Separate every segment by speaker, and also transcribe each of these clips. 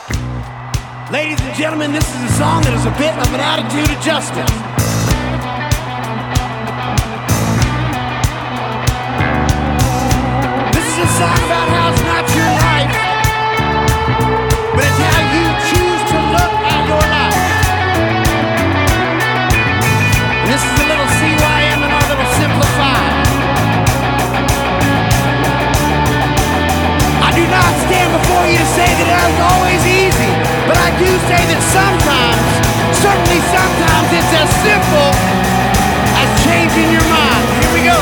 Speaker 1: Ladies and gentlemen, this is a song that is a bit of an attitude adjustment. This is a song about how it's not your life, but it's how you choose to look at your life. And this is a little CYM and a little simplified. I do not stand before you to say that it was always easy, but I do say that sometimes, certainly sometimes, it's as simple as changing your mind. Here we go.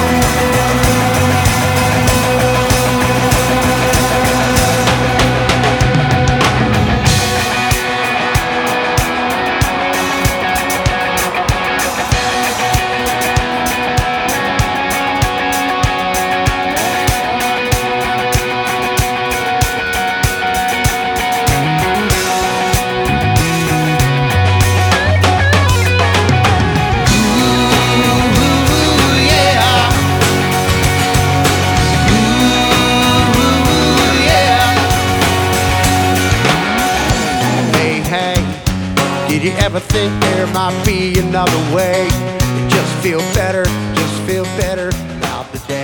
Speaker 1: Did you ever think there might be another way? Just feel better about the day.